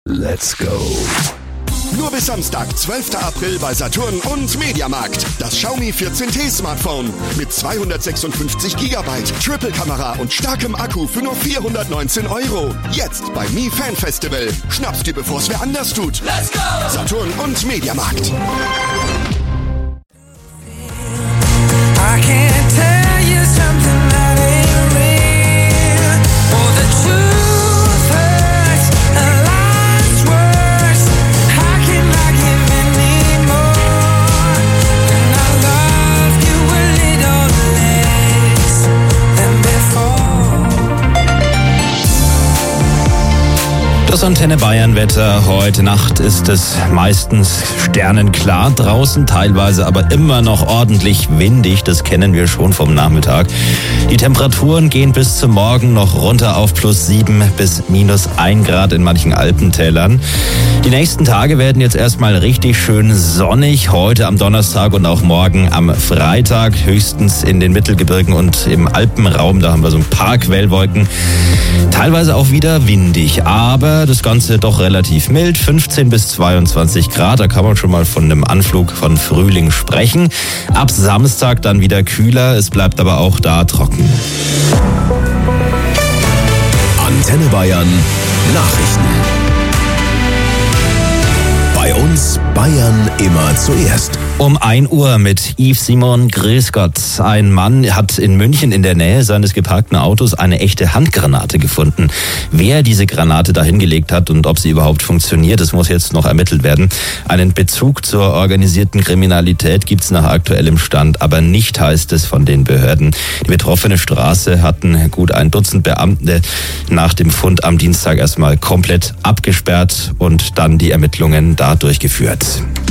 Let's go. Nur bis Samstag, 12. April bei Saturn und Mediamarkt. Das Xiaomi 14T Smartphone mit 256 GB, Triple-Kamera und starkem Akku für nur 419 €. Jetzt bei Mi Fan Festival. Schnapp's dir, bevor's wer anders tut. Let's go! Saturn und Mediamarkt. I can't tell you something that ain't real. Oh, the truth hurts, and life's worse. How can I give any more? And I loved you a little less than before. Das Antenne Bayern Wetter. Heute Nacht ist es meistens sternenklar draußen, teilweise aber immer noch ordentlich windig. Das kennen wir schon vom Nachmittag. Die Temperaturen gehen bis zum Morgen noch runter auf +7 bis -1 Grad in manchen Alpentälern. Die nächsten Tage werden jetzt erstmal richtig schön sonnig. Heute am Donnerstag und auch morgen am Freitag. Höchstens in den Mittelgebirgen und im Alpenraum. Da haben wir so ein paar Quellwolken. Teilweise auch wieder windig, aber das Ganze doch relativ mild. 15 bis 22 Grad, da kann man schon mal von einem Anflug von Frühling sprechen. Ab Samstag dann wieder kühler, es bleibt aber auch da trocken. Antenne Bayern Nachrichten. Bei uns Bayern immer zuerst. Um 1 Uhr mit Yves Simon. Grüß Gott. Ein Mann hat in München in der Nähe seines geparkten Autos eine echte Handgranate gefunden. Wer diese Granate da hingelegt hat und ob sie überhaupt funktioniert, das muss jetzt noch ermittelt werden. Einen Bezug zur organisierten Kriminalität gibt's nach aktuellem Stand, aber nicht, heißt es von den Behörden. Die betroffene Straße hatten gut ein Dutzend Beamte nach dem Fund am Dienstag erstmal komplett abgesperrt und dann die Ermittlungen da durchgeführt.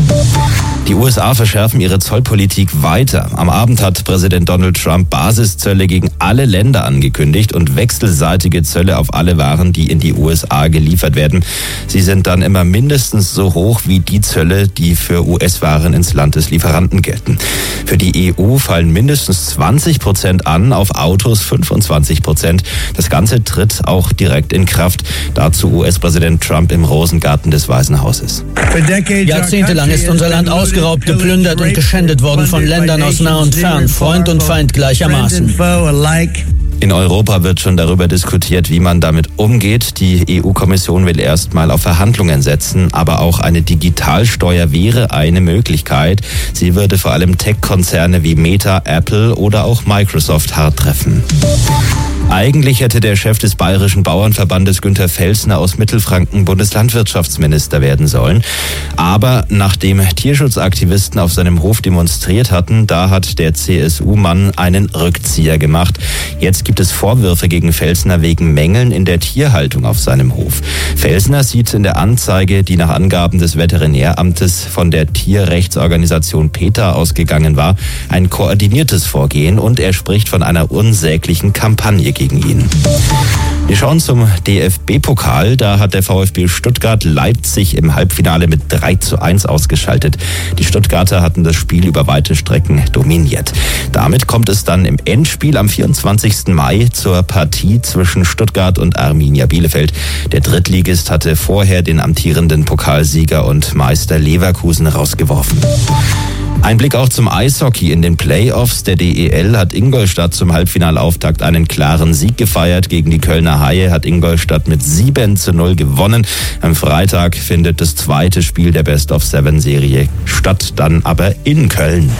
Die USA verschärfen ihre Zollpolitik weiter. Am Abend hat Präsident Donald Trump Basiszölle gegen alle Länder angekündigt und wechselseitige Zölle auf alle Waren, die in die USA geliefert werden. Sie sind dann immer mindestens so hoch wie die Zölle, die für US-Waren ins Land des Lieferanten gelten. Für die EU fallen mindestens 20% an, auf Autos 25%. Das Ganze tritt auch direkt in Kraft. Dazu US-Präsident Trump im Rosengarten des Weißen Hauses. Jahrzehntelang ist unser Land ausgeraubt, geplündert und geschändet worden von Ländern aus nah und fern, Freund und Feind gleichermaßen. In Europa wird schon darüber diskutiert, wie man damit umgeht. Die EU-Kommission will erstmal auf Verhandlungen setzen, aber auch eine Digitalsteuer wäre eine Möglichkeit. Sie würde vor allem Tech-Konzerne wie Meta, Apple oder auch Microsoft hart treffen. Eigentlich hätte der Chef des Bayerischen Bauernverbandes Günther Felsner aus Mittelfranken Bundeslandwirtschaftsminister werden sollen. Aber nachdem Tierschutzaktivisten auf seinem Hof demonstriert hatten, da hat der CSU-Mann einen Rückzieher gemacht. Jetzt gibt es Vorwürfe gegen Felsner wegen Mängeln in der Tierhaltung auf seinem Hof. Felsner sieht in der Anzeige, die nach Angaben des Veterinäramtes von der Tierrechtsorganisation PETA ausgegangen war, ein koordiniertes Vorgehen und er spricht von einer unsäglichen Kampagne gegen ihn. Wir schauen zum DFB-Pokal. Da hat der VfB Stuttgart Leipzig im Halbfinale mit 3:1 ausgeschaltet. Die Stuttgarter hatten das Spiel über weite Strecken dominiert. Damit kommt es dann im Endspiel am 24. Mai zur Partie zwischen Stuttgart und Arminia Bielefeld. Der Drittligist hatte vorher den amtierenden Pokalsieger und Meister Leverkusen rausgeworfen. Ein Blick auch zum Eishockey. In den Playoffs der DEL hat Ingolstadt zum Halbfinalauftakt einen klaren Sieg gefeiert. Gegen die Kölner Haie hat Ingolstadt mit 7:0 gewonnen. Am Freitag findet das zweite Spiel der Best-of-7-Serie statt, dann aber in Köln.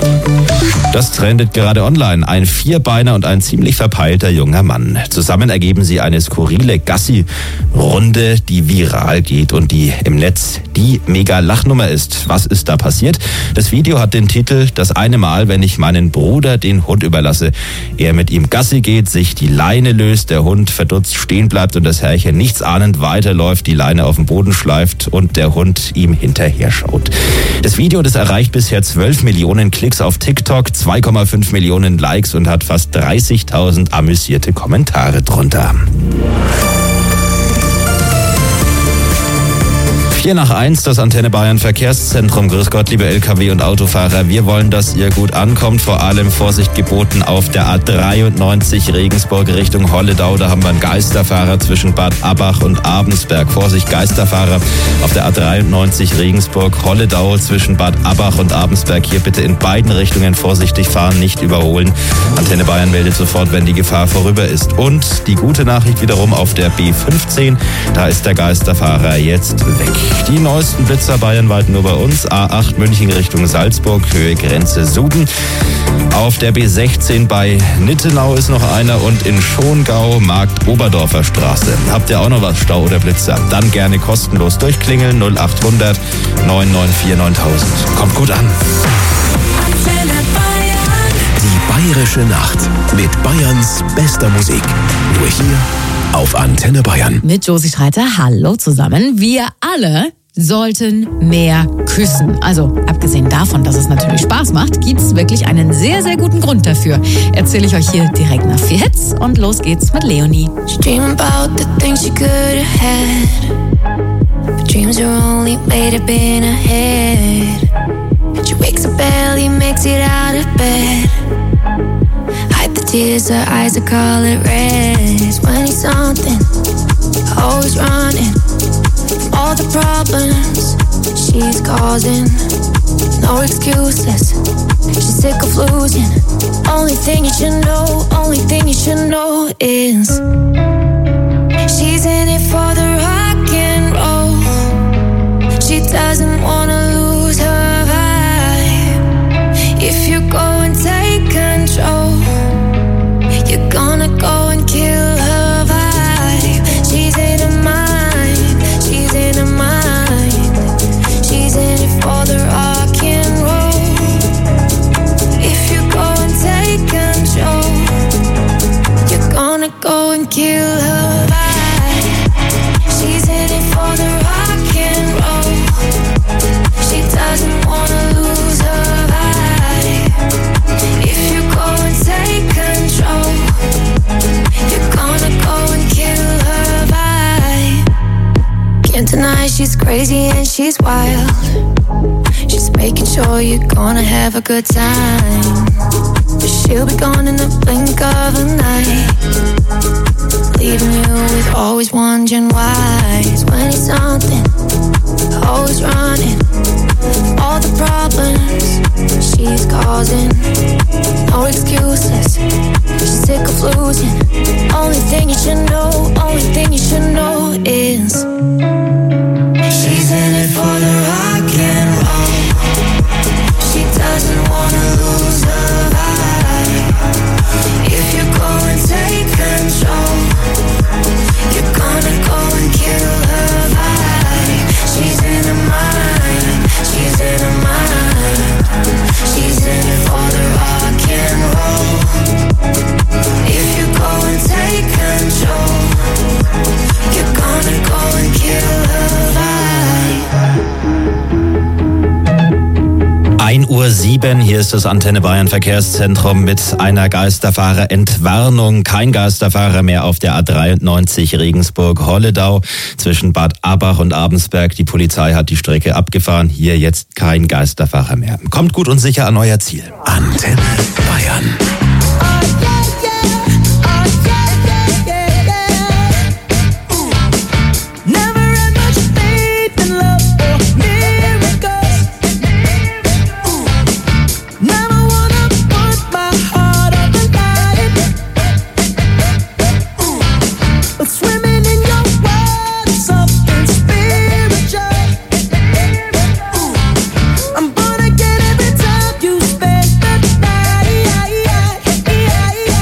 Das trendet gerade online. Ein Vierbeiner und ein ziemlich verpeilter junger Mann. Zusammen ergeben sie eine skurrile Gassi-Runde, die viral geht und die im Netz die Mega-Lachnummer ist. Was ist da passiert? Das Video hat den Titel "Das eine Mal, wenn ich meinen Bruder den Hund überlasse". Er mit ihm Gassi geht, sich die Leine löst, der Hund verdutzt stehen bleibt und das Herrchen nichtsahnend weiterläuft, die Leine auf den Boden schleift und der Hund ihm hinterher schaut. Das Video, das erreicht bisher 12 Millionen Klicks auf TikTok, 2,5 Millionen Likes und hat fast 30.000 amüsierte Kommentare drunter. 4 nach 1, das Antenne Bayern Verkehrszentrum. Grüß Gott, liebe LKW- und Autofahrer. Wir wollen, dass ihr gut ankommt. Vor allem Vorsicht geboten auf der A93 Regensburg Richtung Holledau. Da haben wir einen Geisterfahrer zwischen Bad Abbach und Abensberg. Vorsicht, Geisterfahrer auf der A93 Regensburg Holledau zwischen Bad Abbach und Abensberg. Hier bitte in beiden Richtungen vorsichtig fahren, nicht überholen. Antenne Bayern meldet sofort, wenn die Gefahr vorüber ist. Und die gute Nachricht wiederum auf der B15. Da ist der Geisterfahrer jetzt weg. Die neuesten Blitzer bayernweit nur bei uns. A8 München Richtung Salzburg, Höhe Grenze Suben. Auf der B16 bei Nittenau ist noch einer und in Schongau Markt Oberdorfer Straße. Habt ihr auch noch was, Stau oder Blitzer? Dann gerne kostenlos durchklingeln 0800 994 9000. Kommt gut an. Die Bayerische Nacht mit Bayerns bester Musik. Nur hier auf Antenne Bayern. Mit Josie Streiter, hallo zusammen. Wir alle sollten mehr küssen. Also abgesehen davon, dass es natürlich Spaß macht, gibt es wirklich einen sehr, sehr guten Grund dafür. Erzähle ich euch hier direkt nach 4 Hits und los geht's mit Leonie. Dream about the things you could have had, but dreams are only made up in her head. She wakes up early, makes it out of bed. Hide the tears, her eyes are color red. 20-something, always running from all the problems she's causing. No excuses, she's sick of losing. Only thing you should know is she's in it for the rock and roll. She doesn't wanna lose her vibe. If you go and take control, you're gonna go and kill her vibe. She's in her mind, she's in her mind. She's in it for the rock and roll. If you go and take control, you're gonna go and kill her vibe. She's in it for the rock and roll. She doesn't wanna lose her vibe. If you go and take control, you're gonna go and kill her vibe. Can't deny she's crazy and she's wild. She's making sure you're gonna have a good time, but she'll be gone in the blink of an eye, leaving you with always wondering why. 20-something, always running from all the problems she's causing. No excuses, she's sick of losing. Only thing you should know is she's in it for the rock and roll. She doesn't wanna lose her vibe. If you go and take control, you're gonna go and kill her vibe. She's in her mind, she's in her mind. She's in it for the rock and roll. If you go and take control, you're gonna go and kill her vibe. 1:07 Uhr, hier ist das Antenne Bayern Verkehrszentrum mit einer Geisterfahrer-Entwarnung. Kein Geisterfahrer mehr auf der A93 Regensburg-Holledau zwischen Bad Abbach und Abensberg. Die Polizei hat die Strecke abgefahren. Hier jetzt kein Geisterfahrer mehr. Kommt gut und sicher an euer Ziel. Antenne Bayern. I'm gonna get every time you spend the night.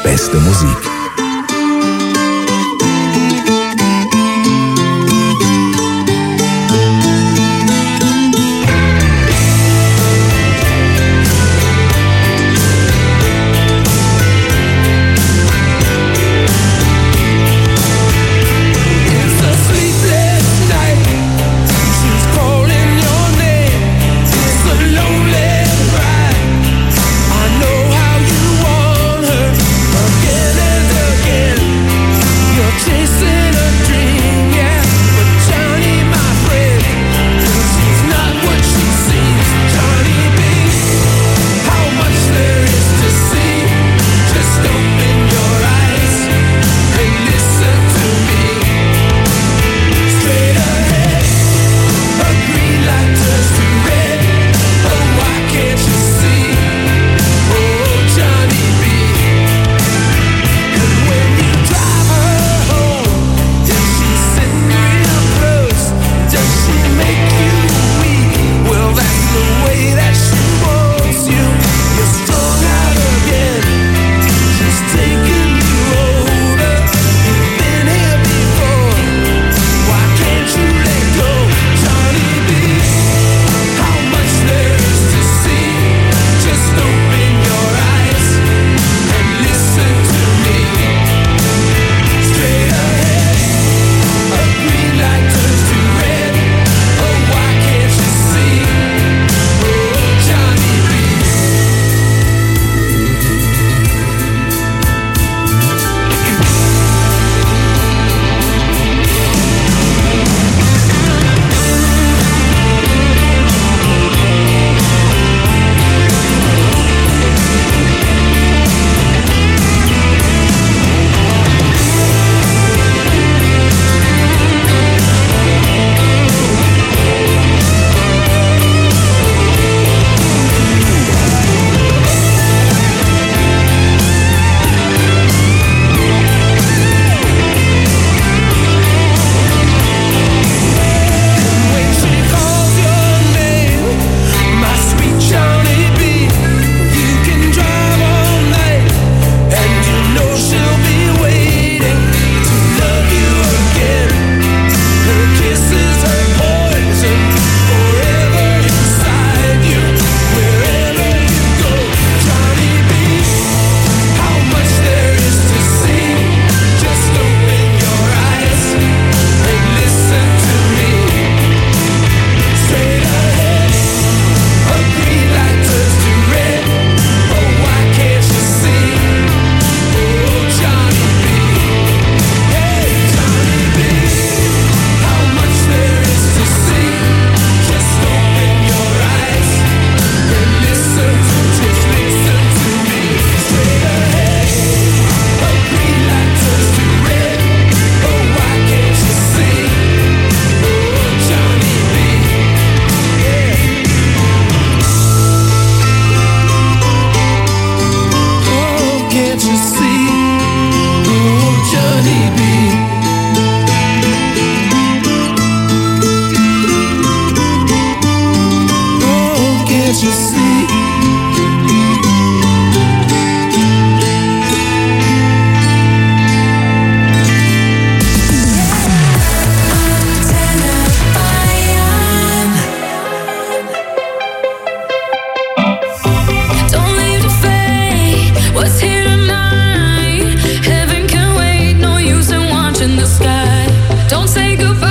beste Musik.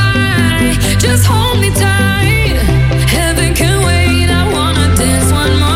Just hold me tight. Heaven can wait. I wanna dance one more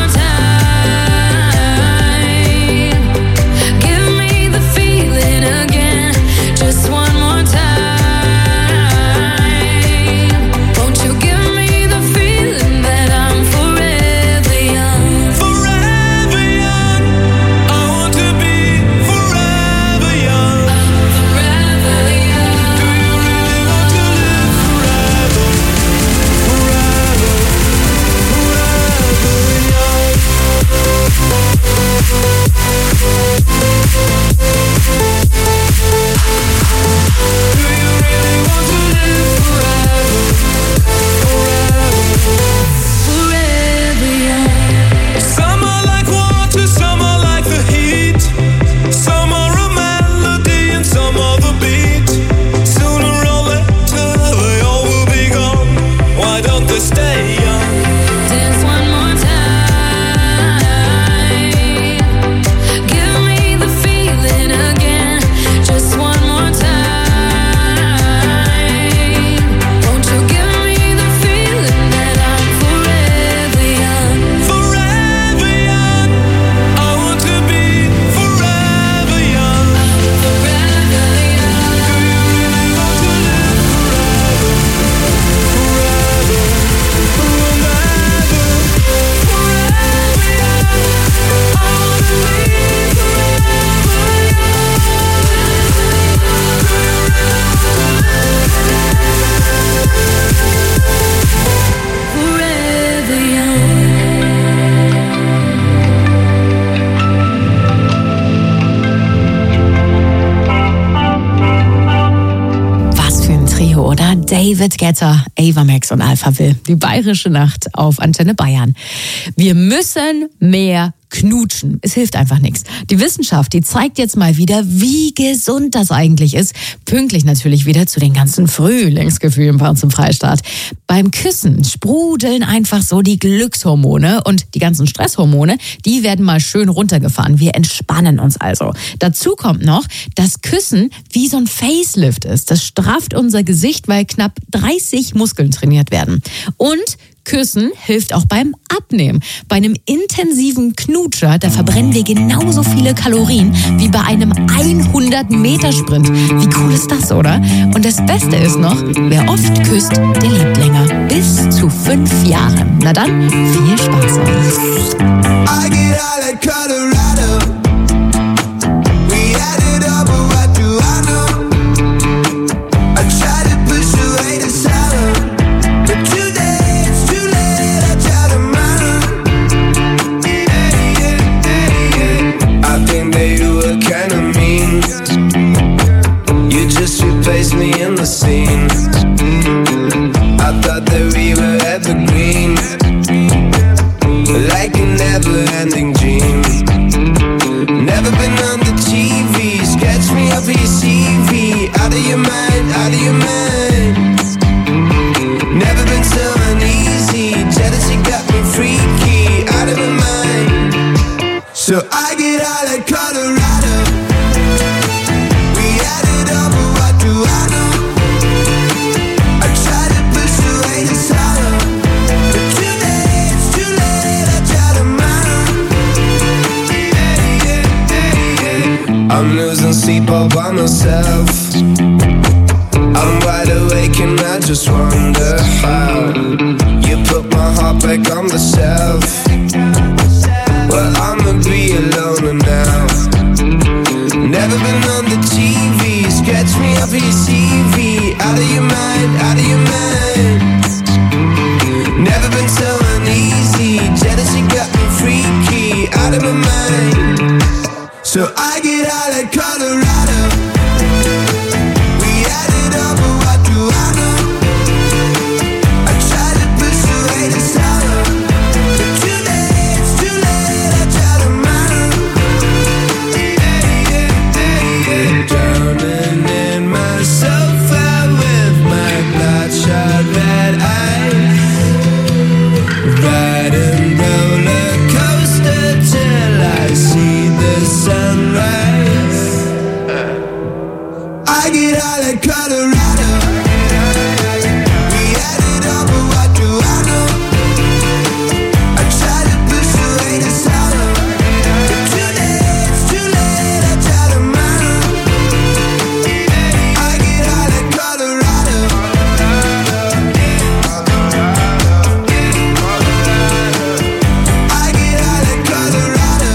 David Guetta, Ava Max und Alpha Will. Die bayerische Nacht auf Antenne Bayern. Wir müssen mehr knutschen. Es hilft einfach nichts. Die Wissenschaft, die zeigt jetzt mal wieder, wie gesund das eigentlich ist. Pünktlich natürlich wieder zu den ganzen Frühlingsgefühlen bei uns im Freistaat. Beim Küssen sprudeln einfach so die Glückshormone und die ganzen Stresshormone, die werden mal schön runtergefahren. Wir entspannen uns also. Dazu kommt noch, dass Küssen wie so ein Facelift ist. Das strafft unser Gesicht, weil knapp 30 Muskeln trainiert werden. Und Küssen hilft auch beim Abnehmen. Bei einem intensiven Knutscher, da verbrennen wir genauso viele Kalorien wie bei einem 100-Meter-Sprint. Wie cool ist das, oder? Und das Beste ist noch, wer oft küsst, der lebt länger. Bis zu 5 Jahren. Na dann, viel Spaß euch. I get out of Colorado. We added up, but what do I know? I try to push away the sorrow, but today it's too late. I try to run. I think that you were kinda mean. You just replaced me in the scene. I thought that we were evergreen, like a never-ending dream. Never been on the TV, sketch me up for your CV. Out of your mind, out of your mind. Never been so uneasy, jealousy got me freaky. Out of my mind. So I get out of Colorado. We added up, but what do I know? I try to push away the sorrow, but today it's too late. I try to run. I'm losing sleep all by myself. I'm wide awake and I just wonder how you put my heart back on the shelf. Well, I'ma be alone now. Never been on the TV, sketch me up your CV. Out of your mind, out of your mind. Never been so uneasy, jealousy got me freaky. Out of my mind. So I get out of Colorado. We added up, but what do I know? I try to push away the sorrow, but today it's too late. I try to run. Drowning in myself out with my bloodshot red eyes. Riding roller coaster till I see the sunrise. I get out of Colorado. We added up, but what do I know? I try to push away the sorrow, but today it's too late. I try to run. I get out of Colorado. I get out of Colorado.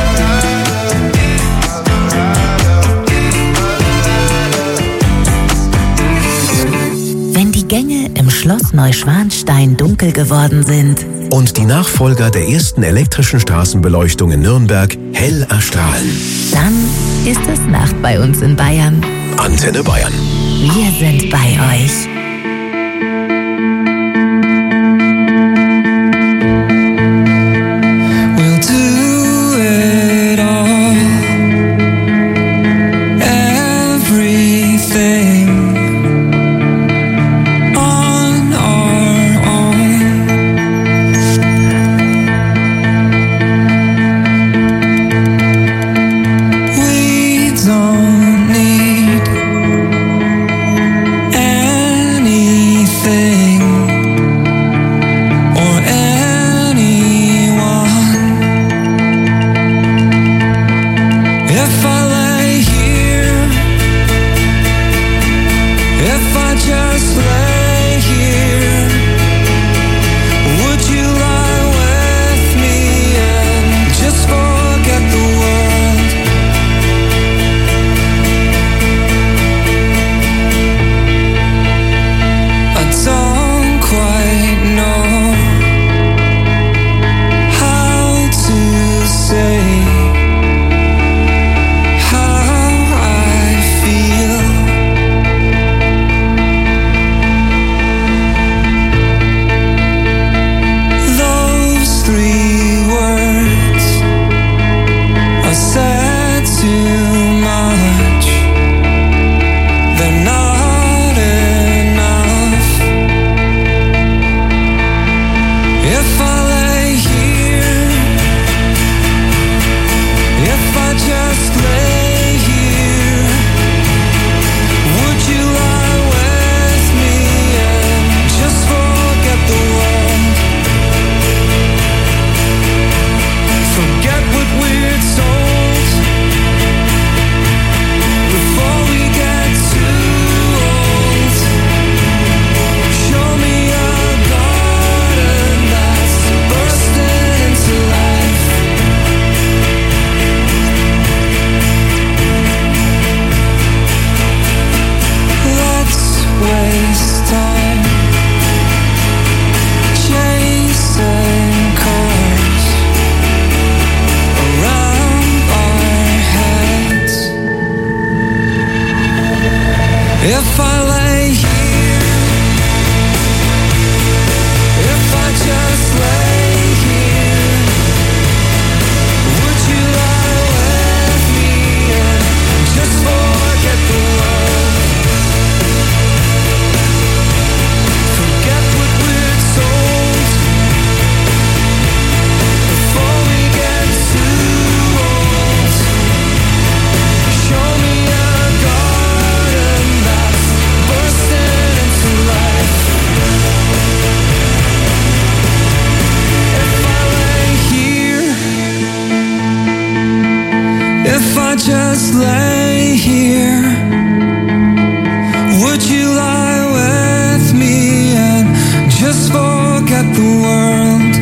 Wenn die Gänge im Schloss Neuschwanstein dunkel geworden sind, Und die Nachfolger der ersten elektrischen Straßenbeleuchtung in Nürnberg hell erstrahlen. dann ist es Nacht bei uns in Bayern. Antenne Bayern. Wir sind bei euch. We'll do it all. Everything on our own. We don't need If I just lay here, would you lie with me and just forget the world?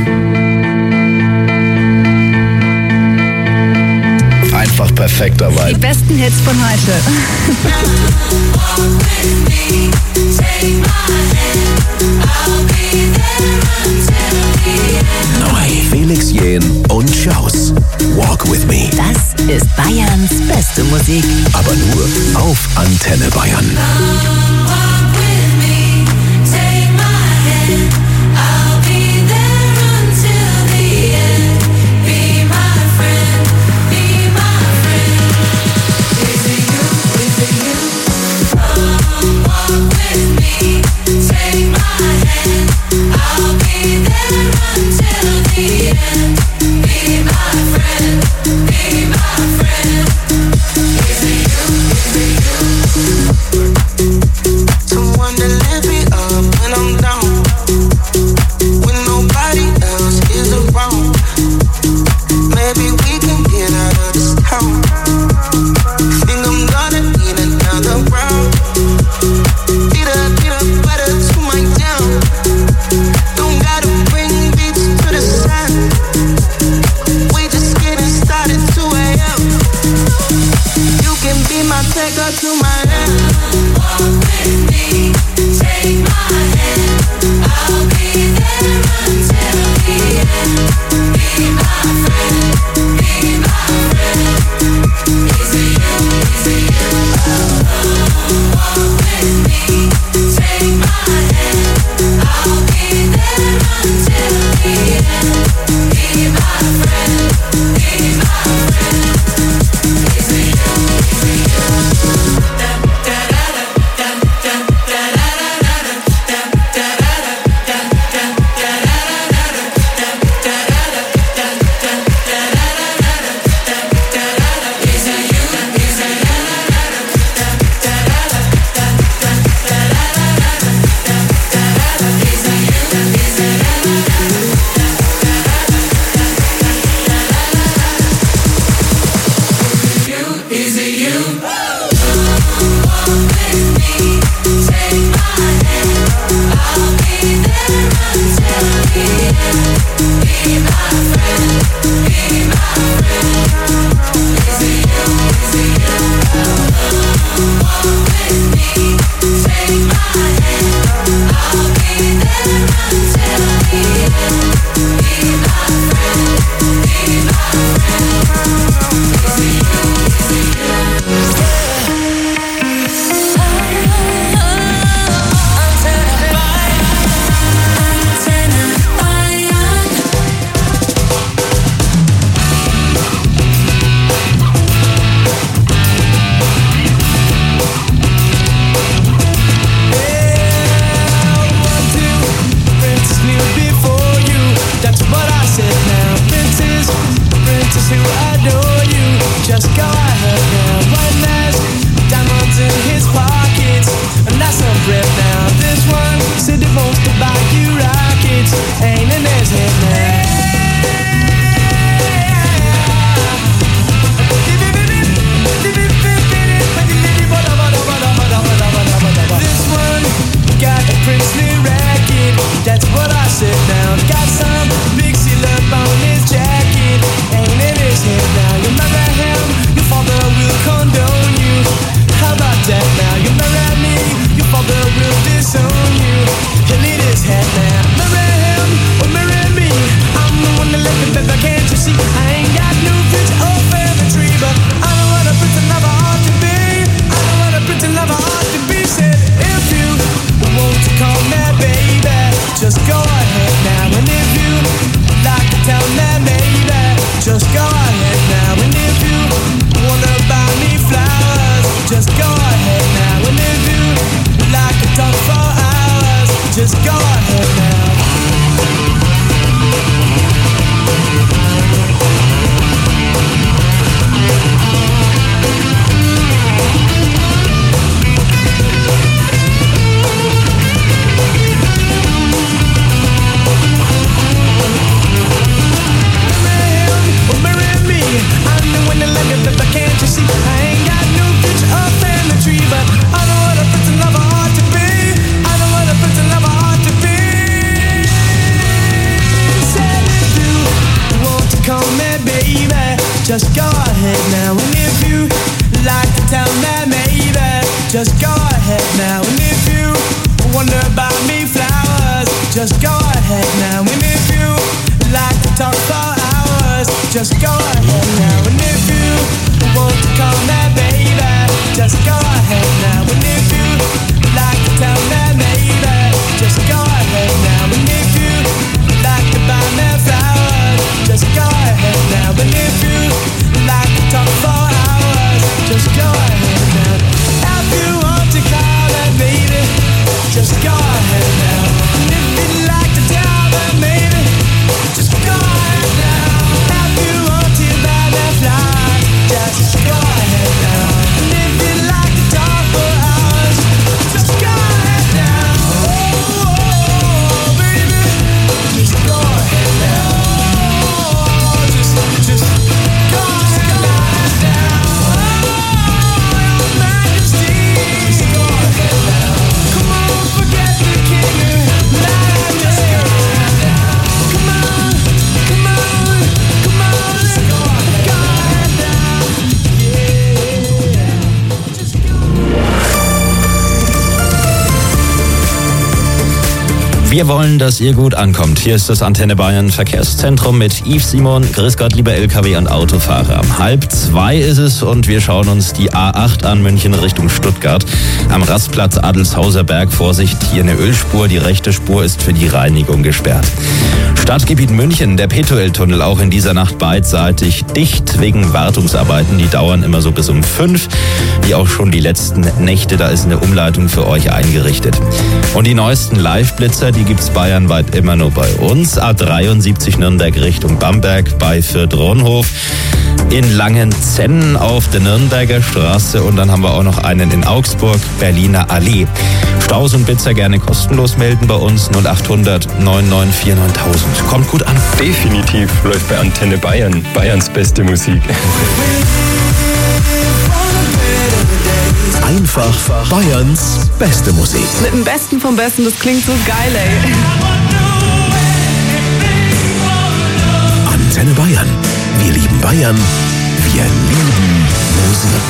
Einfach perfekter Die Vibe. besten Hits von heute. Neu. Felix Jähn und Schaus. Walk with me. Das ist Bayerns beste Musik. Aber nur auf Antenne Bayern. just go ahead now. And if you like to tell me maybe, just go ahead now. And if you wonder about me flowers, just go ahead now. And if you like to talk for hours, just go ahead now. And if you want to call me baby, just go ahead now. And if you like to tell me maybe, just go ahead now. And if you like to buy me flowers, just go ahead now. And if you like to talk for hours, just go ahead now. If you want to call me baby, just go ahead now. And if you'd like to tell me maybe, just go ahead now. If you want to buy me flowers, just go ahead now. And if you'd like to talk for hours, just go ahead now. Oh, baby, just go ahead now. Just go ahead now. Oh, your Majesty, just go ahead now. Come on, forget the king and just go ahead now. Come on, come on, come on, let's go ahead now. Yeah, just go. Wir wollen, dass ihr gut ankommt. Hier ist das Antenne Bayern Verkehrszentrum mit Yves Simon. Grüß Gott, liebe LKW- und Autofahrer. 1:30 ist es und wir schauen uns die A8 an, München Richtung Stuttgart. Am Rastplatz Adelshauser Berg, Vorsicht, hier eine Ölspur. Die rechte Spur ist für die Reinigung gesperrt. Stadtgebiet München, der Petueltunnel, auch in dieser Nacht beidseitig dicht wegen Wartungsarbeiten. Die dauern immer so bis um 5, wie auch schon die letzten Nächte. Da ist eine Umleitung für euch eingerichtet. Und die neuesten Live-Blitzer, die gibt's bayernweit immer nur bei uns. A73 Nürnberg Richtung Bamberg bei Fürth-Ronhof. In Langenzenn auf der Nürnberger Straße und dann haben wir auch noch einen in Augsburg, Berliner Allee. Staus und Blitzer gerne kostenlos melden bei uns 0800 994 9000. Kommt gut an. Definitiv läuft bei Antenne Bayern Bayerns beste Musik. Einfach Bayerns beste Musik. Mit dem Besten vom Besten, das klingt so geil, ey. Antenne Bayern. Wir lieben Bayern. Wir lieben Musik.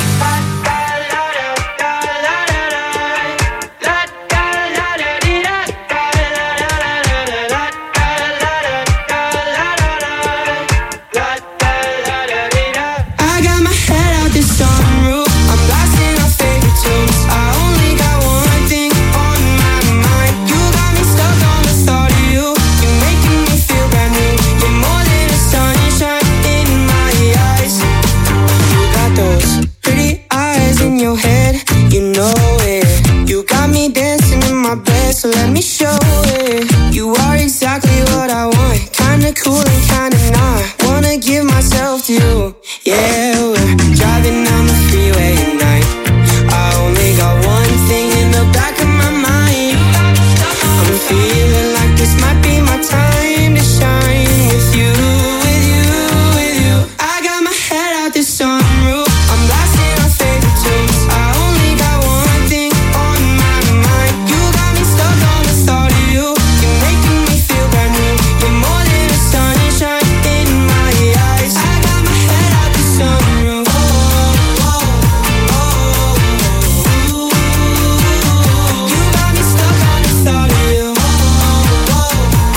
I got my head out the sunroof. I'm blasting our favorite tunes. I only got one thing on my mind. You got me stuck on the thought of you. You're making me feel brand new. You're more than a sunshine in my eyes. You got those pretty eyes in your head. You know it. You got me dancing in my bed, so let me show it. You are exactly what I want. Kinda cool and kinda not. Wanna give myself to you. Yeah, we're driving down the freeway at night. I only got one thing in the back of my mind. I'm feeling like this might be my time to shine with you, with you, with you. I got my head out the sunroof. I'm blasting our favorite tunes. I only got one thing on my mind. You got me stuck on the thought of you. You're making me feel brand new. You're more than a sunshine in my eyes. I got my head out the sunroof. Oh, oh, oh, oh. You got me stuck on the thought of you. Oh, oh, oh,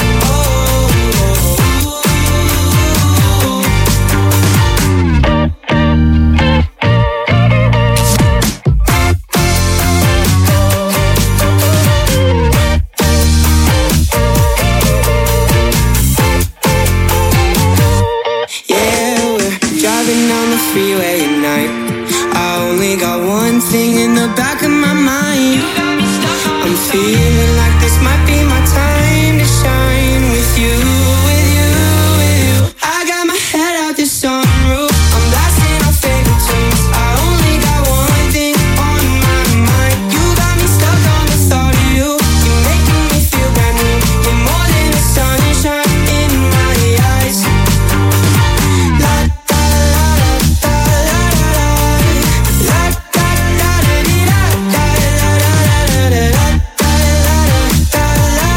yeah, we're driving down the freeway at night. I only got one thing in the back of my mind. I'm feeling like this might be my time to shine with you, with you, with you. I got my head out the sunroof. I'm blasting our favorite tunes. I only got one thing on my mind. You got me stuck on the thought of you. You're making me feel brand new. You're more than a sunshine in my eyes. La da la da la la la da da da da da da da da da da da da.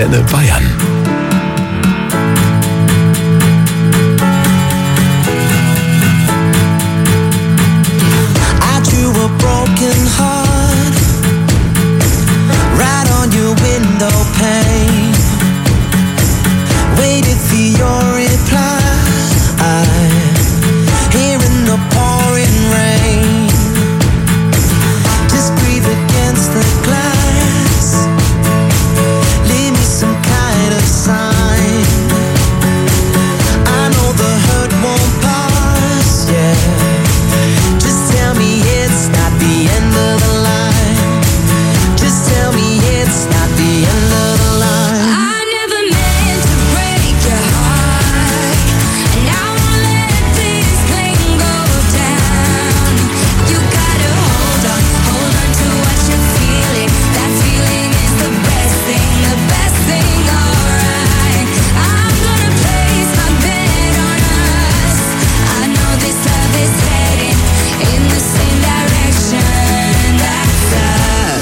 Antenne Bayern. I drew a broken heart right on your window pane. Waited for your reply here in the pouring rain. Just breathe against the glass. Leave me some kind of sign. I know the hurt won't pass, yeah. Just tell me it's not the end of the line. Just tell me it's not the end of the line. I never meant to break your heart, and I won't let this thing go down. You gotta hold on to what you're feeling. That feeling is the best thing, alright. I'm gonna place my bet on us. I know this love is heading in the same direction. That's up.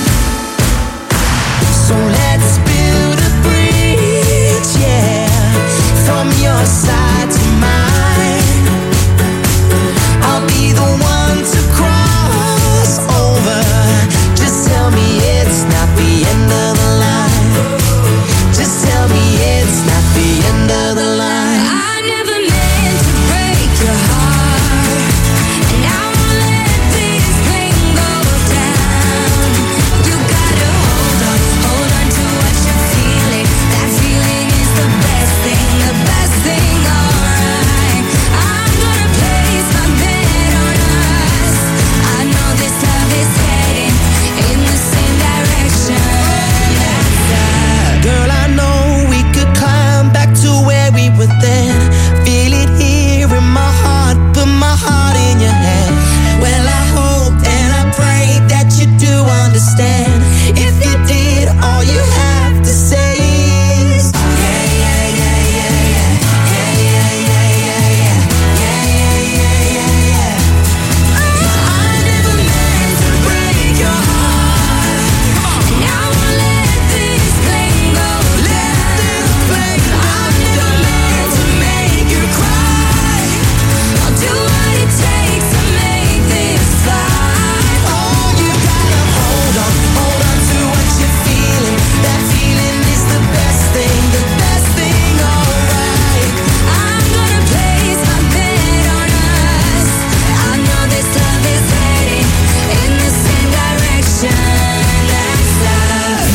So let's build a bridge, yeah, from your side to mine. I'll be the one to cross over. Just tell me it's not the end of the line. Just tell me it's not the end of the line. I never meant to break your heart, and I won't let this thing go down. You gotta hold on to what you're feeling. That feeling is the best thing, alright. I'm gonna place my bet on us. I know this love is heading in the same direction. That's up. Girl, I know we could climb back to where we were then. Feel it here in my heart, put my heart in your hand. Well, I hope and I pray that you do understand. If you did, all you have to say is yeah, yeah, yeah, yeah, yeah, yeah, yeah, yeah, yeah, yeah, yeah, yeah, yeah, yeah. I never meant to break your heart, and I won't let this thing go down. I'm never meant to make you cry. I'll do what it takes to make this fly. Oh, you gotta hold on to what you're feeling. That feeling is the best thing, alright. I'm gonna place my bet on us. I know this love is heading in the same direction. That's up.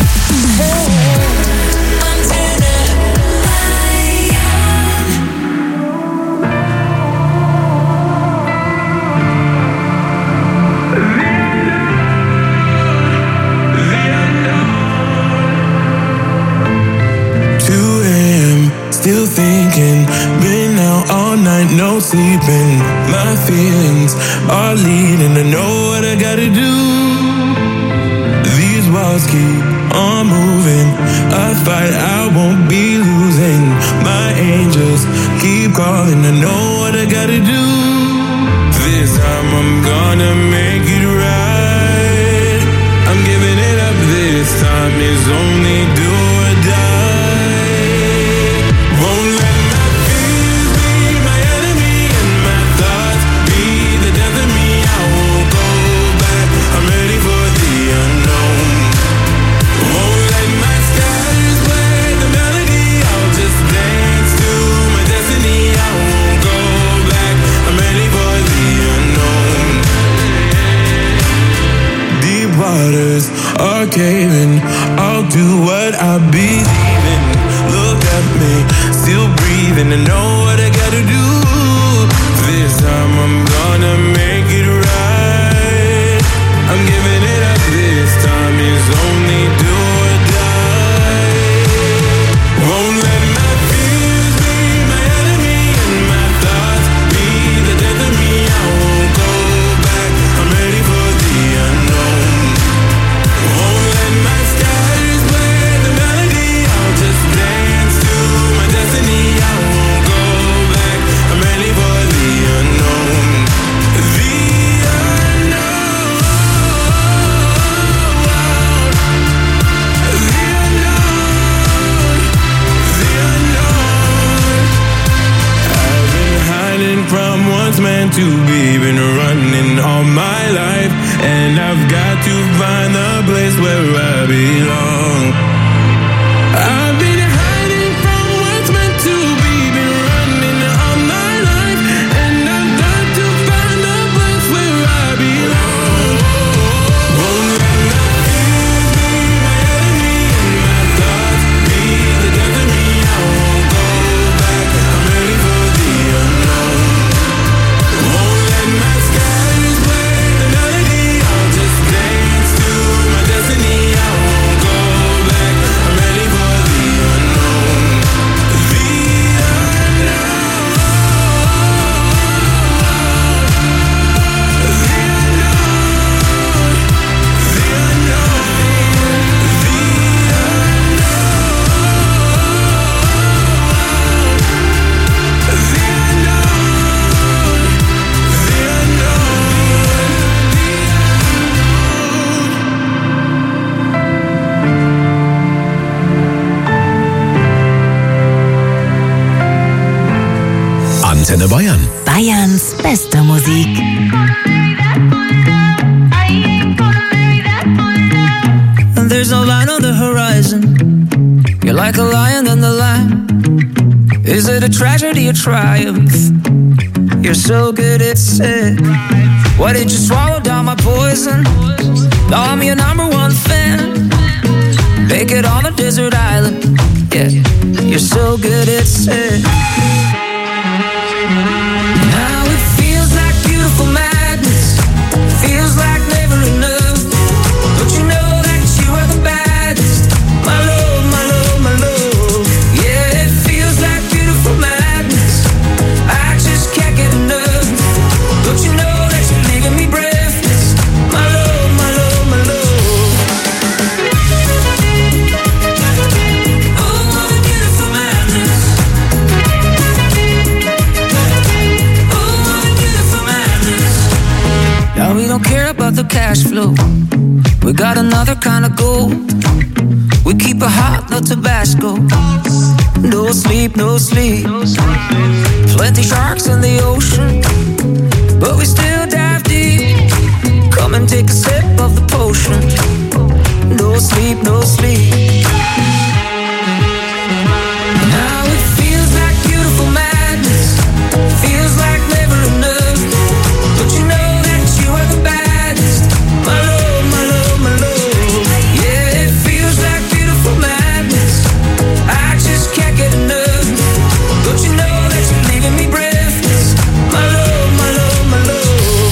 Antenne Still thinking, been out all night, no sleeping. My feelings are leading, I know what I gotta do. These walls keep on moving, I fight, I won't be losing. My angels keep calling, I know what I gotta do. This time I'm gonna make it right. I'm giving it up, this time is only do or die. Won't let my fears be my enemy and my thoughts be the death of me. I won't go back, I'm ready for the unknown. Won't let my skies play the melody, I'll just dance to my destiny. I won't go back, I'm ready for the unknown. Deep waters are caving, I'll do what I believe in. Look at me, still breathing, I know what I gotta do. This time I'm gonna make it right. I'm giving it up, this time is only do or die. Won't let my fears be my enemy and my thoughts be the death of me. I won't go back, I'm ready for the unknown. Won't let my skies play the melody, I'll just dance to my destiny. I won't go Antenne Bayern. Bayerns beste Musik. And there's no line on the horizon. You're like a lion in the lamb. Is it a tragedy or triumph? You're so good at it. Why did you swallow down my poison? Now I'm your number one fan. Make it on a desert island. Yeah, you're so good at it. Now it feels like beautiful madness. Feels like never enough. Don't you know that you are the baddest? My love, my love, my love. Yeah, it feels like beautiful madness. I just can't get enough. Don't you know that you're leaving me breathless? My love, my love, my love. Oh, what a beautiful madness. Oh, what a beautiful madness. Now we don't care about the cash flow. We got another kind of gold. We keep it hot, no Tabasco. No sleep, no sleep. Plenty sharks in the ocean, but we still dive deep. Come and take a sip of the potion. No sleep, no sleep. Now it feels like beautiful madness. Feels like never enough. Don't you know that you are the baddest? My love, my love, my love. Yeah, it feels like beautiful madness. I just can't get enough. Don't you know that you're leaving me breathless? My love, my love, my love.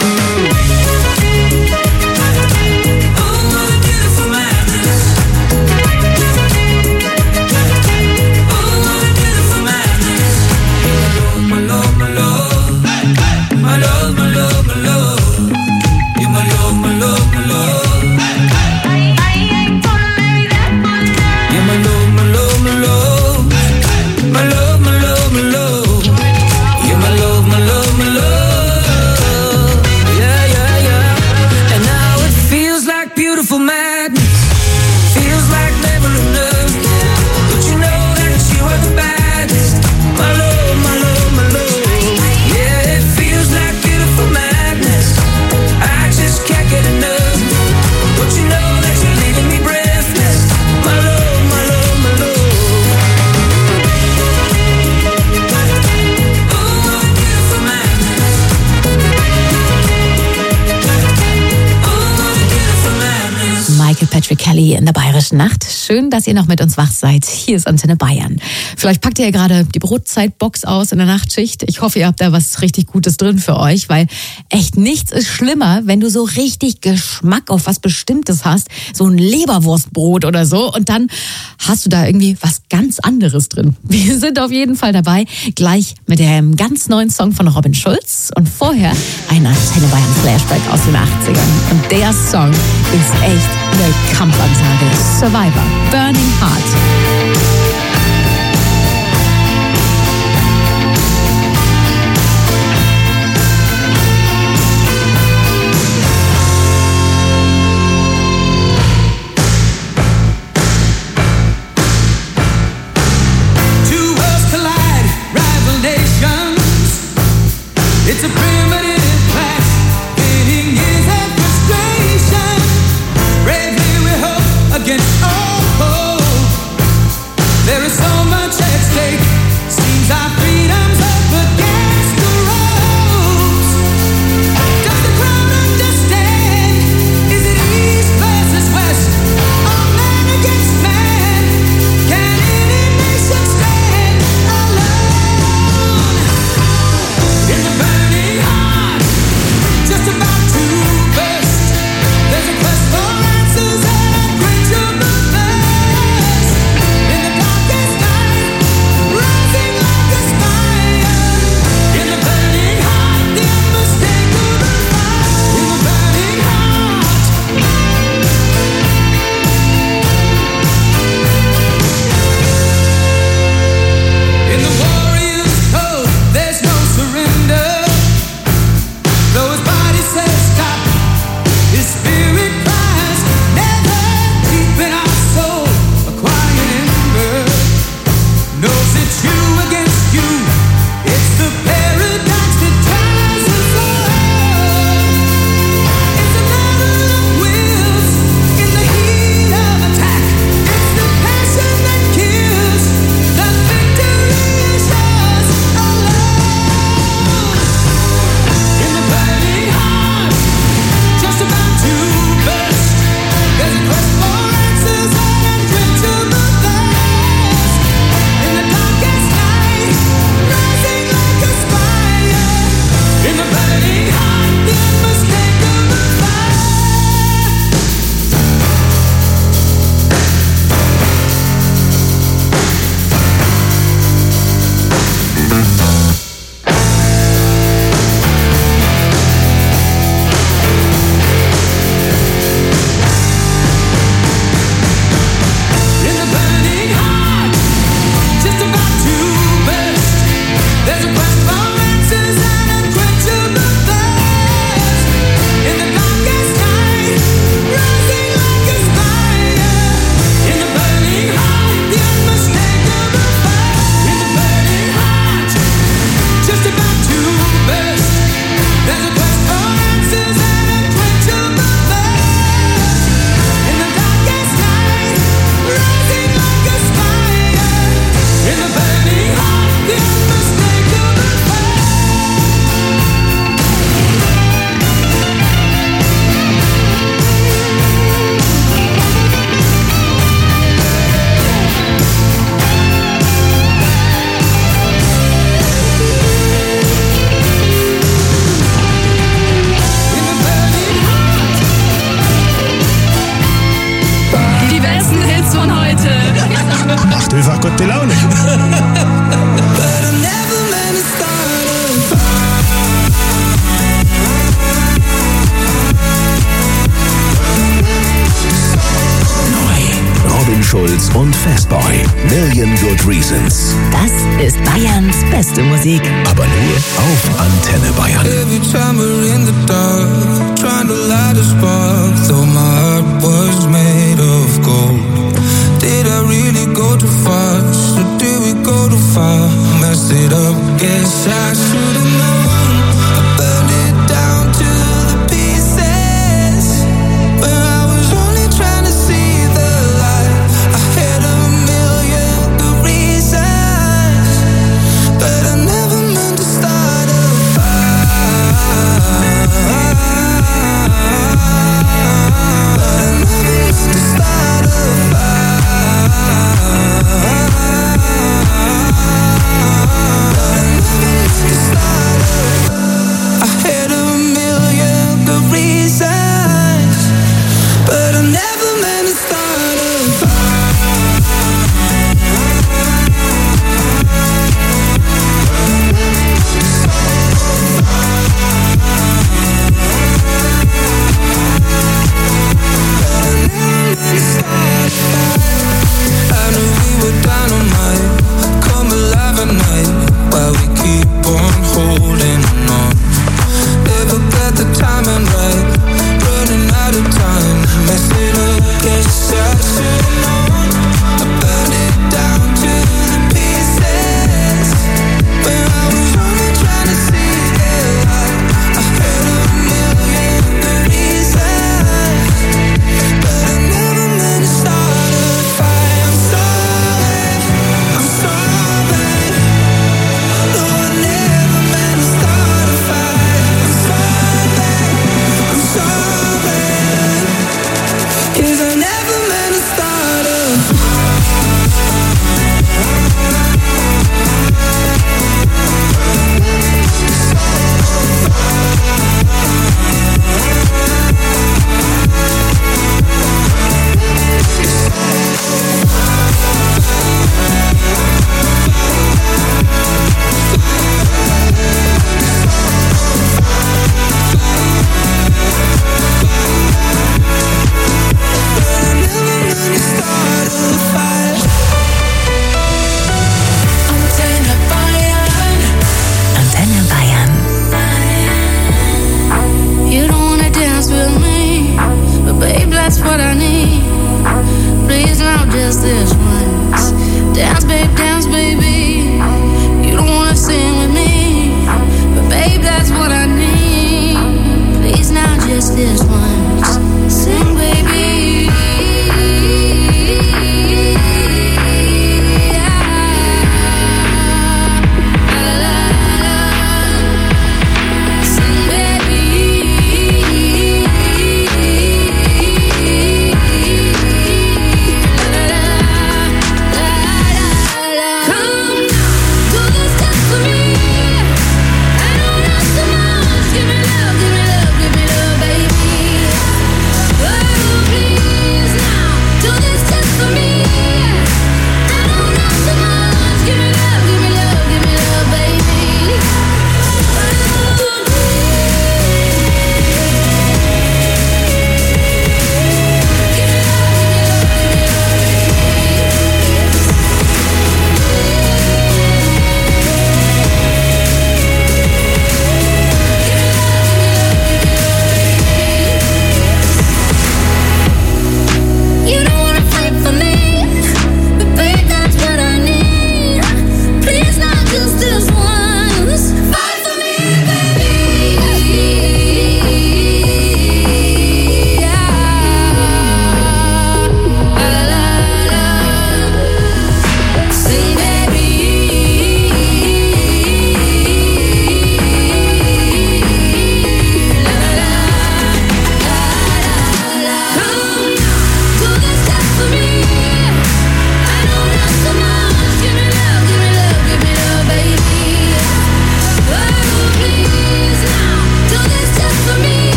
Oh, what a beautiful madness. Oh, what a beautiful madness. My love, my love, my love, my love, my love. You're my love, my love, my love. You're my love, my love, my love. My love, my love, my love. You're my love, my love, my love. Yeah, yeah, yeah. And now it feels like beautiful madness. Feels like never enough. Don't you know that you are the baddest? My love, my love, my love. Yeah, it feels like beautiful madness. I just can't get enough. Don't you know that you're leaving me breathless? My love, my love, my love. Oh, what a beautiful madness. Oh, what a beautiful madness. Michael Patrick Kelly in der Bayerischen Nacht. Schön, dass ihr noch mit uns wach seid. Hier ist Antenne Bayern. Vielleicht packt ihr ja gerade die Brotzeitbox aus in der Nachtschicht. Ich hoffe, ihr habt da was richtig Gutes drin für euch, weil echt nichts ist schlimmer, wenn du so richtig Geschmack auf was Bestimmtes hast. So ein Leberwurstbrot oder so. Und dann hast du da irgendwie was ganz anderes drin. Wir sind auf jeden Fall dabei. Gleich mit dem ganz neuen Song von Robin Schulz. Und vorher ein Antenne Bayern Flashback aus den 80ern. Und der Song ist echt eine Kampfansage. Survivor, Burning Heart. Two worlds collide, rival nations. It's a primitive clash, pitting years of frustration. Bravely we hope against all hope. There Nacht, einfach gute Laune. Robin Schulz und Fastboy. Million Good Reasons. Das ist Bayerns beste Musik. Aber nur auf Antenne Bayern. Every time we're in the dark, trying to light a spark, though my heart was made of gold. Did I really go too fast, or did we go too far? Messed it up, guess I should've known. I burned it down to the pieces, but I was only trying to see the light. I had a million good reasons, but I never meant to start a fire. But I never meant to start a fire.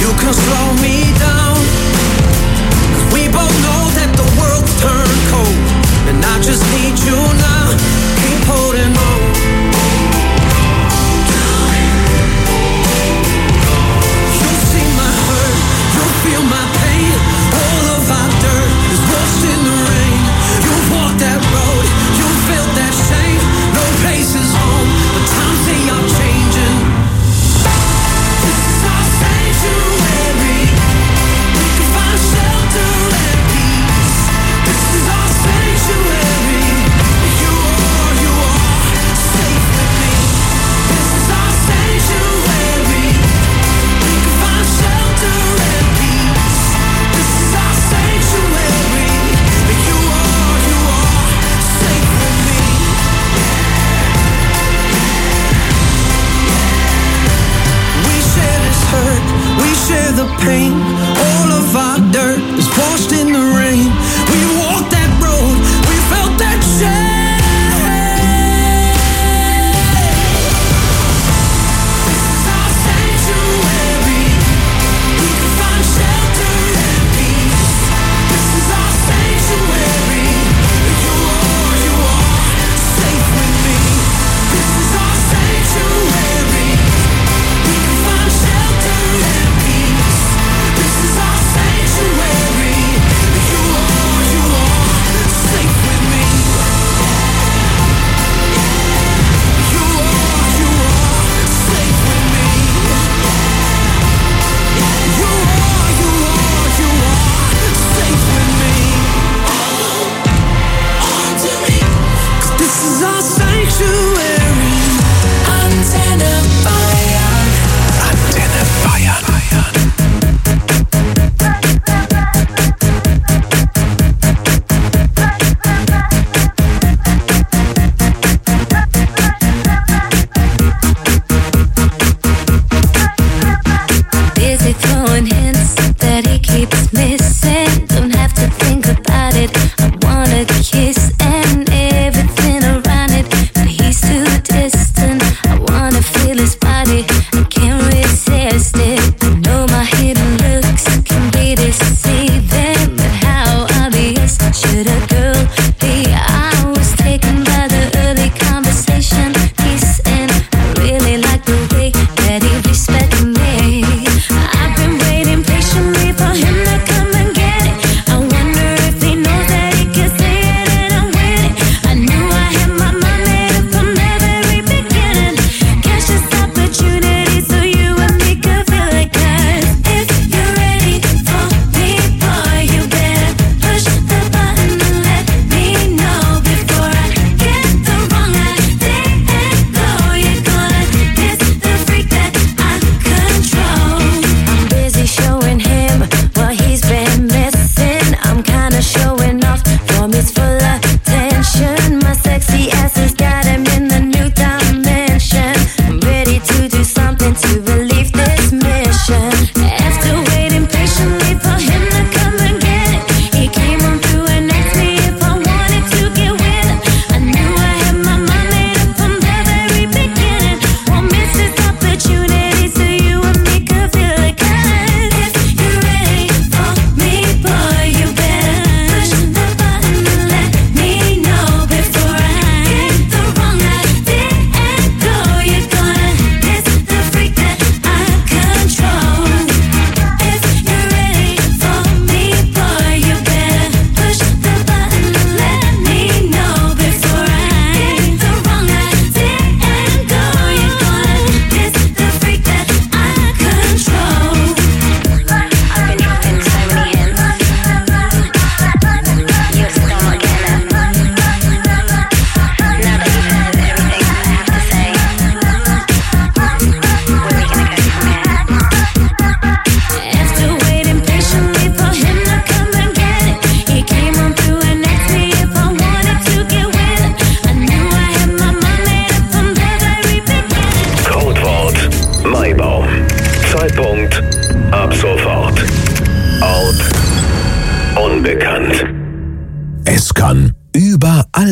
You can slow me down. 'Cause we both know that the world's turned cold, and I just need you now. Keep holding on. You'll see my hurt, you'll feel my pain. All of our dirt is washed in the rain. You've walked that road, you felt that shame. No place is home, but times they are changing. This is our sanctuary.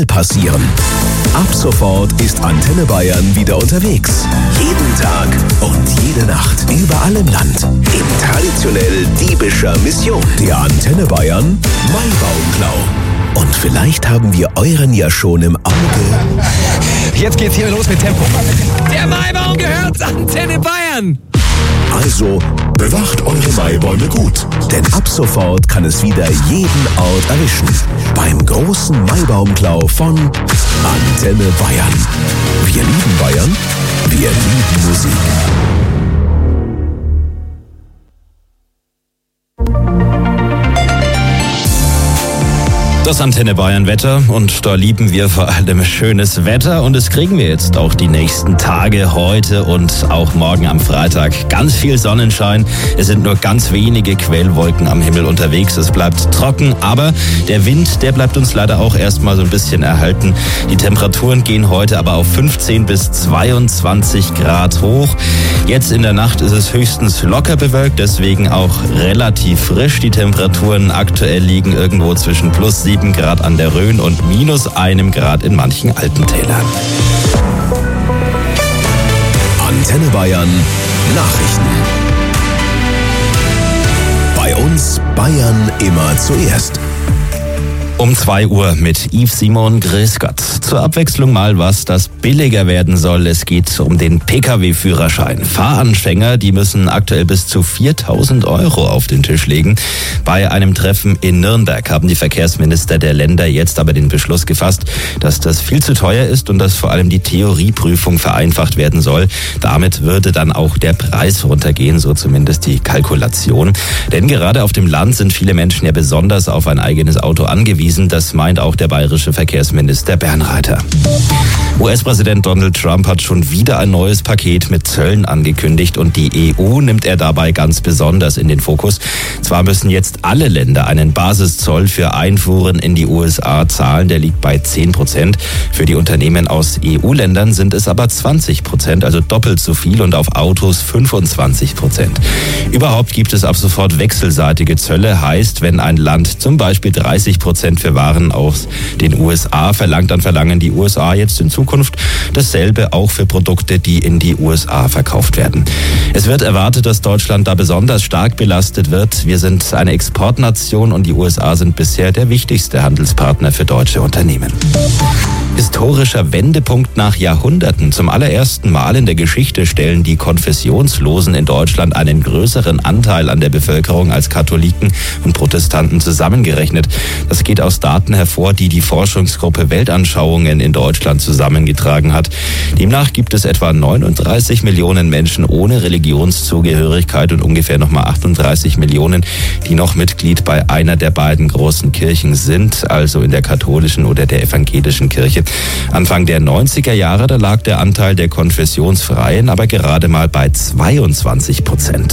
passieren. Ab sofort ist Antenne Bayern wieder unterwegs. Jeden Tag und jede Nacht. Überall im Land. In traditionell diebischer Mission. Der Antenne Bayern Maibaumklau. Und vielleicht haben wir euren ja schon im Auge. Jetzt geht's hier los mit Tempo. Der Maibaum gehört Antenne Bayern. Also bewacht eure Maibäume gut, denn ab sofort kann es wieder jeden Ort erwischen. Beim großen Maibaumklau von Antenne Bayern. Wir lieben Bayern, wir lieben Musik. Das Antenne Bayern Wetter, und da lieben wir vor allem schönes Wetter, und das kriegen wir jetzt auch die nächsten Tage, heute und auch morgen am Freitag. Ganz viel Sonnenschein, es sind nur ganz wenige Quellwolken am Himmel unterwegs, es bleibt trocken, aber der Wind, der bleibt uns leider auch erstmal so ein bisschen erhalten. Die Temperaturen gehen heute aber auf 15 bis 22 Grad hoch. Jetzt in der Nacht ist es höchstens locker bewölkt, deswegen auch relativ frisch. Die Temperaturen aktuell liegen irgendwo zwischen plus 7 Grad an der Rhön und minus 1 Grad in manchen Alpentälern. Antenne Bayern Nachrichten. Bei uns Bayern immer zuerst. Um 2 Uhr mit Yves Simon, grüß Gott. Zur Abwechslung mal was, das billiger werden soll. Es geht um den Pkw-Führerschein. Fahranfänger, die müssen aktuell bis zu 4.000 € auf den Tisch legen. Bei einem Treffen in Nürnberg haben die Verkehrsminister der Länder jetzt aber den Beschluss gefasst, dass das viel zu teuer ist und dass vor allem die Theorieprüfung vereinfacht werden soll. Damit würde dann auch der Preis runtergehen, so zumindest die Kalkulation. Denn gerade auf dem Land sind viele Menschen ja besonders auf ein eigenes Auto angewiesen. Das meint auch der bayerische Verkehrsminister Bernreiter. US-Präsident Donald Trump hat schon wieder ein neues Paket mit Zöllen angekündigt, und die EU nimmt er dabei ganz besonders in den Fokus. Zwar müssen jetzt alle Länder einen Basiszoll für Einfuhren in die USA zahlen, der liegt bei 10%. Für die Unternehmen aus EU-Ländern sind es aber 20%, also doppelt so viel, und auf Autos 25%. Überhaupt gibt es ab sofort wechselseitige Zölle, heißt, wenn ein Land zum Beispiel 30% für Waren aus den USA verlangt, dann verlangen die USA jetzt in Zukunft dasselbe auch für Produkte, die in die USA verkauft werden. Es wird erwartet, dass Deutschland da besonders stark belastet wird. Wir sind eine Exportnation und die USA sind bisher der wichtigste Handelspartner für deutsche Unternehmen. Historischer Wendepunkt nach Jahrhunderten. Zum allerersten Mal in der Geschichte stellen die Konfessionslosen in Deutschland einen größeren Anteil an der Bevölkerung als Katholiken und Protestanten zusammengerechnet. Das geht aus Daten hervor, die die Forschungsgruppe Weltanschauungen in Deutschland zusammengetragen hat. Demnach gibt es etwa 39 Millionen Menschen ohne Religionszugehörigkeit und ungefähr nochmal 38 Millionen, die noch Mitglied bei einer der beiden großen Kirchen sind, also in der katholischen oder der evangelischen Kirche. Anfang der 90er Jahre, da lag der Anteil der Konfessionsfreien aber gerade mal bei 22%.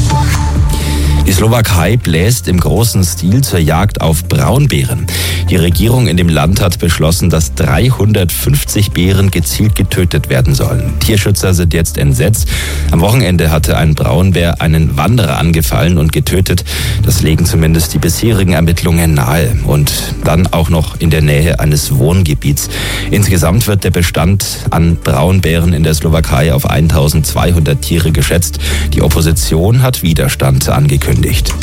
Die Slowakei bläst im großen Stil zur Jagd auf Braunbären. Die Regierung in dem Land hat beschlossen, dass 350 Bären gezielt getötet werden sollen. Tierschützer sind jetzt entsetzt. Am Wochenende hatte ein Braunbär einen Wanderer angefallen und getötet. Das legen zumindest die bisherigen Ermittlungen nahe. Und dann auch noch in der Nähe eines Wohngebiets. Insgesamt wird der Bestand an Braunbären in der Slowakei auf 1.200 Tiere geschätzt. Die Opposition hat Widerstand angekündigt.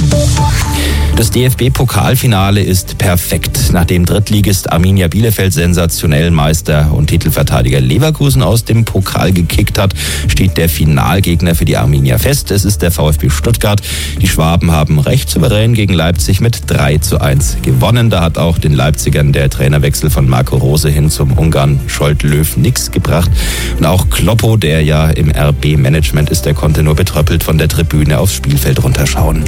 Das DFB-Pokalfinale ist perfekt. Nachdem Drittligist Arminia Bielefeld sensationell Meister und Titelverteidiger Leverkusen aus dem Pokal gekickt hat, steht der Finalgegner für die Arminia fest. Es ist der VfB Stuttgart. Die Schwaben haben recht souverän gegen Leipzig mit 3:1 gewonnen. Da hat auch den Leipzigern der Trainerwechsel von Marco Rose hin zum Ungarn Scholt Löw nichts gebracht. Und auch Kloppo, der ja im RB-Management ist, der konnte nur betröppelt von der Tribüne aufs Spielfeld runterschauen.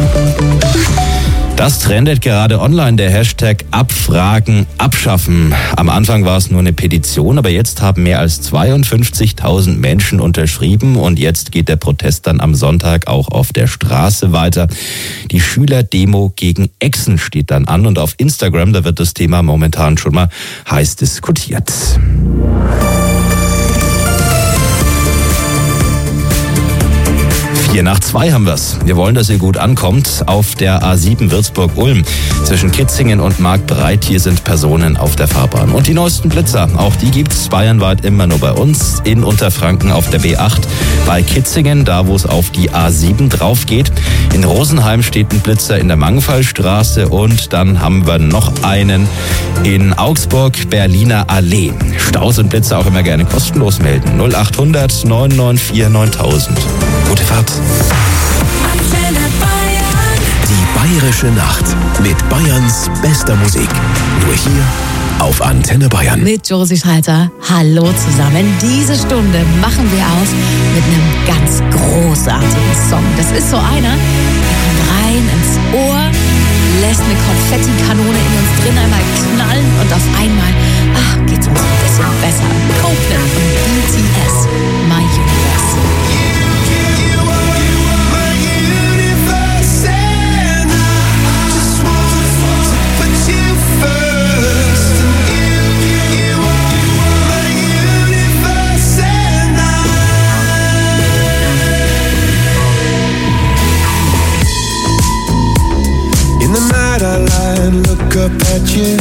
Das trendet gerade online, der Hashtag Abfragen abschaffen. Am Anfang war es nur eine Petition, aber jetzt haben mehr als 52.000 Menschen unterschrieben, und jetzt geht der Protest dann am Sonntag auch auf der Straße weiter. Die Schülerdemo gegen Echsen steht dann an, und auf Instagram, da wird das Thema momentan schon mal heiß diskutiert. 4:02 haben wir's. Wir wollen, dass ihr gut ankommt. Auf der A7 Würzburg-Ulm zwischen Kitzingen und Marktbreit. Hier sind Personen auf der Fahrbahn. Und die neuesten Blitzer, auch die gibt's bayernweit immer nur bei uns. In Unterfranken auf der B8 bei Kitzingen, da wo es auf die A7 drauf geht. In Rosenheim steht ein Blitzer in der Mangfallstraße. Und dann haben wir noch einen in Augsburg, Berliner Allee. Staus und Blitzer auch immer gerne kostenlos melden. 0800 994 9000. Gute Fahrt. Die Bayerische Nacht mit Bayerns bester Musik. Nur hier auf Antenne Bayern. Mit Josie Schalter. Hallo zusammen. Diese Stunde machen wir auf mit einem ganz großartigen Song. Das ist so einer, der kommt rein ins Ohr, lässt eine Konfettikanone in uns drin einmal knallen und auf einmal geht's uns ein bisschen besser. Copeland und BTS, My Universe. In the night I lie and look up at you.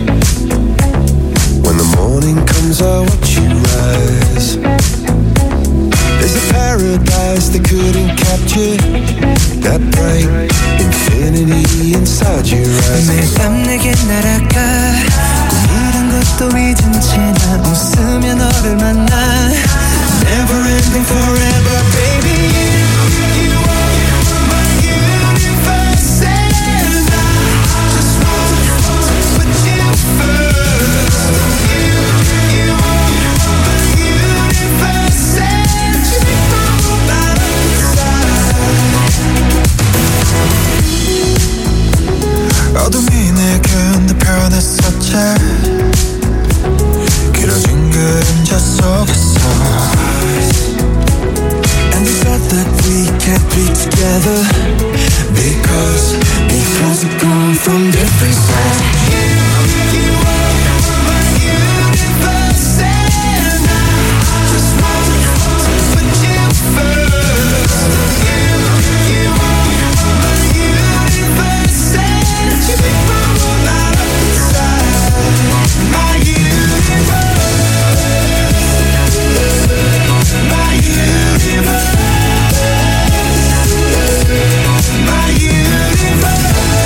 When the morning comes I watch you rise. There's a paradise they couldn't capture. That bright infinity inside your eyes. 매일 밤 내게 날아가 꿈이란 것도 잊은 채 난 웃으며 너를 만나. Never ending forever baby. 어둠이 내겐 내 편했었지. 길어진 그림자 속에서 And we felt that we can't be together Because we come from different sides. You are my universe and I just want to put you first. You are my universe and you make my world light up inside. My universe, my universe, my universe.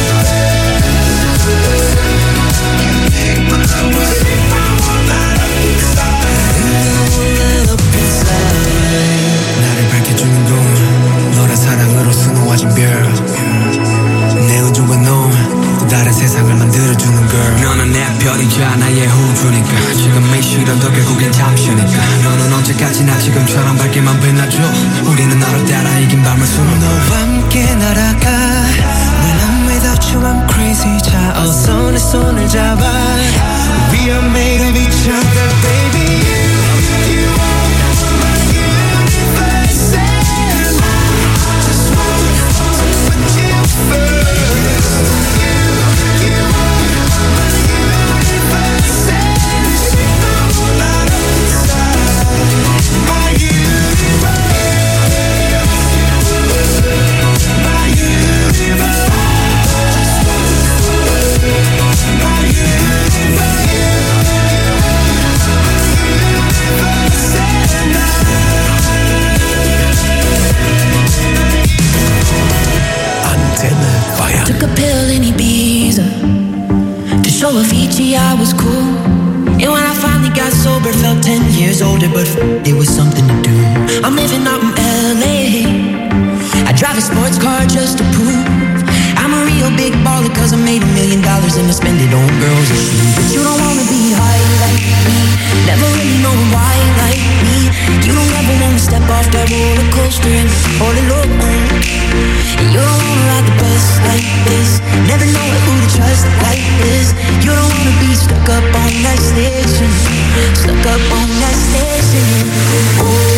나를 밝혀주는 건 너란 사랑으로 수놓아진 별. 내 우주와 너 또 다른 세상을 만들어주는 girl. 너는 내 별이자 나의 우주니까 지금의 시련도 결국엔 잠시니까 너는 언제까지나 지금처럼 밝게만 빛나줘. 우리는 너를 따라 이긴 밤을 수놓아. 너와 함께 날아가. When I'm without you I'm crazy. 자 어서 내 손을 잡아. We are made of each other baby. You are my universe and I just want to put you first. You are my universe and you make my world light up inside. My universe, my universe, my universe. Antenne Bayern. Took a pill in Ibiza to show Avicii I was cool. And when I finally got sober, felt 10 years older, but it was something to do. I'm living out in LA. I drive a sports car just to prove I'm a real big baller, cause I made $1 million and I spend it on girls and shoes. But you don't wanna be high like me, never really know why like me. You don't ever wanna step off that roller coaster and all alone. And you don't wanna ride the bus like this, never know who to trust like this. You don't wanna be stuck up on that station, stuck up on that station. Oh.